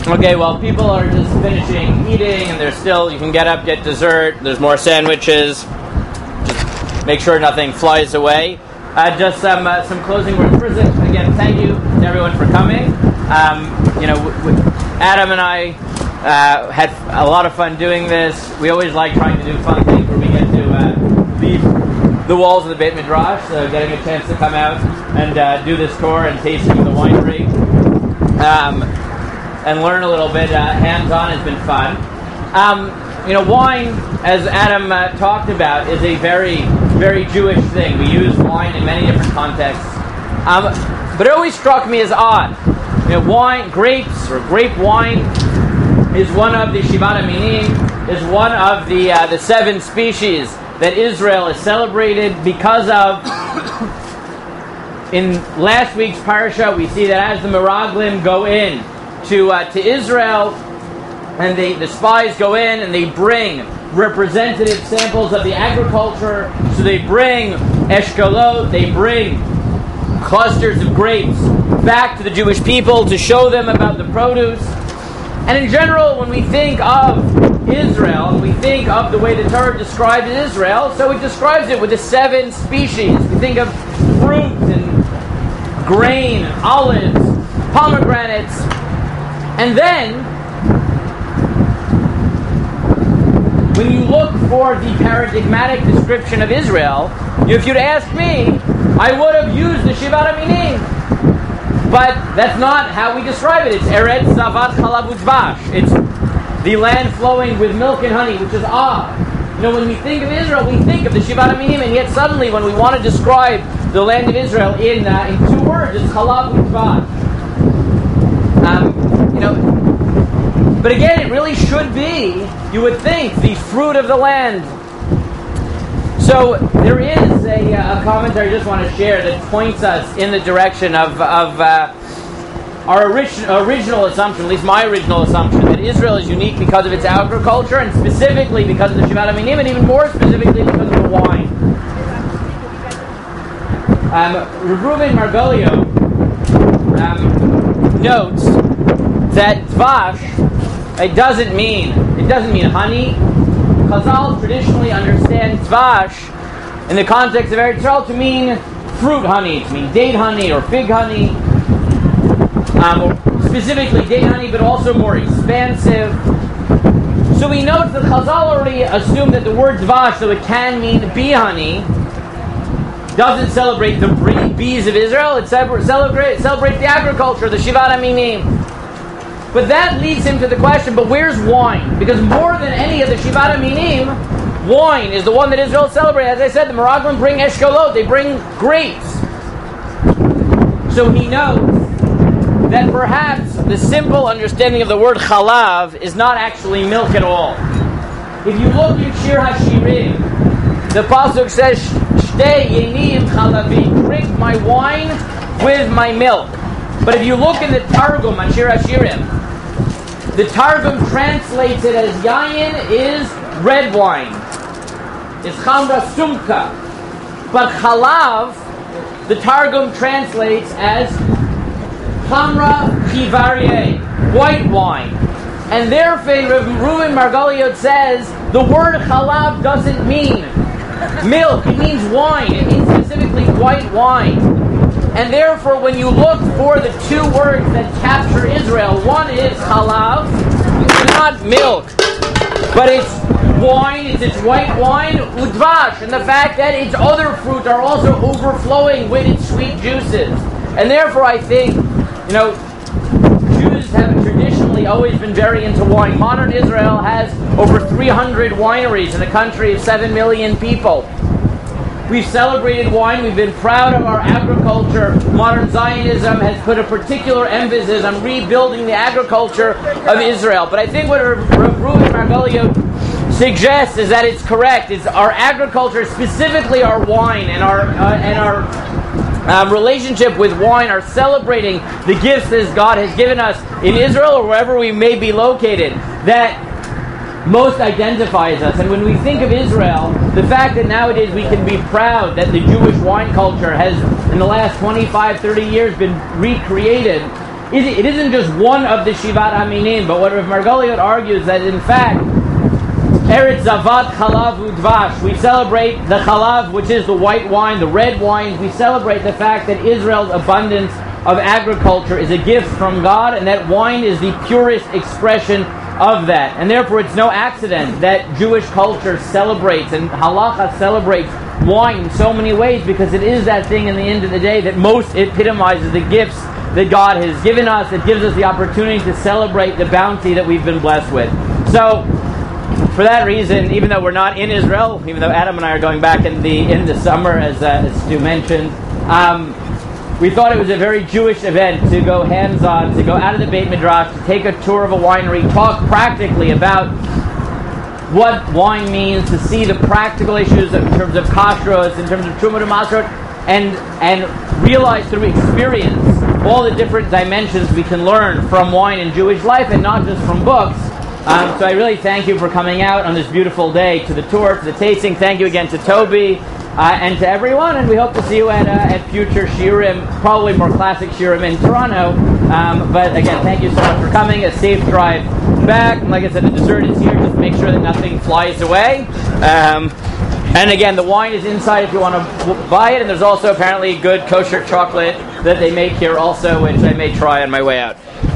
Okay, well, people are just finishing eating, and there's still, you can get up, get dessert, there's more sandwiches. Just make sure nothing flies away. Just some closing words. First, again, thank you to everyone for coming. Adam and I had a lot of fun doing this. We always like trying to do fun things where we get to leave the walls of the Beit Midrash, so getting a chance to come out and do this tour and tasting the winery and learn a little bit hands-on has been fun. Wine, as Adam talked about, is a very, very Jewish thing. We use wine in many different contexts. But it always struck me as odd. Wine, grapes, or grape wine, is one of the Shivat HaMinim, is one of the 7 species that Israel is celebrated because of. In last week's parasha, we see that as the Meraglim go in to Israel, and the spies go in and they bring representative samples of the agriculture. So they bring eshkolot, they bring clusters of grapes back to the Jewish people to show them about the produce. And in general, when we think of Israel, we think of the way the Torah describes Israel, so it describes it with the 7 species. We think of fruit and grain, olives, pomegranates, and then when you look for the paradigmatic description of Israel, if you'd asked me, I would have used the Shivat HaMinim. But that's not how we describe it. It's Eretz Zavat Chalav Udvash. It's the land flowing with milk and honey, which is odd. When we think of Israel, we think of the Shivat HaMinim, and yet suddenly when we want to describe the land of Israel in 2 words, it's Chalav Udvash. But again, it really should be, you would think, the fruit of the land. So there is a commentary I just want to share that points us in the direction of our original assumption, at least my original assumption, that Israel is unique because of its agriculture, and specifically because of the Shivat HaMinim, and even more specifically because of the wine. Reuven Margolio notes that dvash, it doesn't mean honey. Chazal traditionally understand dvash in the context of Eretz Yisrael to mean fruit honey, to mean date honey or fig honey, or specifically date honey, but also more expansive. So we note that Chazal already assumed that the word dvash, though it can mean bee honey, doesn't celebrate the bees of Israel. It celebrates the agriculture, the Shivat HaMinim. But that leads him to the question, but where's wine? Because more than any of the Shivat HaMinim, wine is the one that Israel celebrates. As I said, the Meraglim bring eshkolot, they bring grapes. So he knows that perhaps the simple understanding of the word chalav is not actually milk at all. If you look in Shir HaShirim, the pasuk says, Shtei yenim chalavi, drink my wine with my milk. But if you look in the Targum on Shir HaShirim, the Targum translates it as yayin is red wine. It's chamra sumka. But chalav, the Targum translates as chamra chivarye, white wine. And therefore, Reuven Margoliot says, the word chalav doesn't mean milk, it means wine. It means specifically white wine. And therefore, when you look for the 2 words that capture Israel, one is chalav, it's not milk, but it's wine, it's white wine, udvash, and the fact that its other fruits are also overflowing with its sweet juices. And therefore, I think, Jews have traditionally always been very into wine. Modern Israel has over 300 wineries in a country of 7 million people. We've celebrated wine. We've been proud of our agriculture. Modern Zionism has put a particular emphasis on rebuilding the agriculture of Israel. But I think what Reuven Margoliot suggests is that it's correct. It's our agriculture, specifically our wine and our relationship with wine, are celebrating the gifts that God has given us in Israel or wherever we may be located, that most identifies us. And when we think of Israel, the fact that nowadays we can be proud that the Jewish wine culture has, in the last 25, 30 years, been recreated it isn't just one of the Shivat Aminim, but what Rav Margoliot argues that in fact, Eretz Zavat Chalav Udvash, we celebrate the Chalav, which is the white wine, the red wine. We celebrate the fact that Israel's abundance of agriculture is a gift from God, and that wine is the purest expression of that. And therefore it's no accident that Jewish culture celebrates, and Halacha celebrates wine in so many ways, because it is that thing in the end of the day that most epitomizes the gifts that God has given us. It gives us the opportunity to celebrate the bounty that we've been blessed with. So, for that reason, even though we're not in Israel, even though Adam and I are going back in the summer, as Stu mentioned, we thought it was a very Jewish event to go hands-on, to go out of the Beit Midrash, to take a tour of a winery, talk practically about what wine means, to see the practical issues in terms of kashrus, in terms of trumah u'masrot, and realize through experience all the different dimensions we can learn from wine in Jewish life, and not just from books. So I really thank you for coming out on this beautiful day to the tour, to the tasting. Thank you again to Toby and to everyone, and we hope to see you at future Shiurim, probably more classic Shiurim in Toronto. But again, thank you so much for coming. A safe drive back. And like I said, the dessert is here. Just make sure that nothing flies away. And again, the wine is inside if you want to buy it, and there's also apparently good kosher chocolate that they make here also, which I may try on my way out.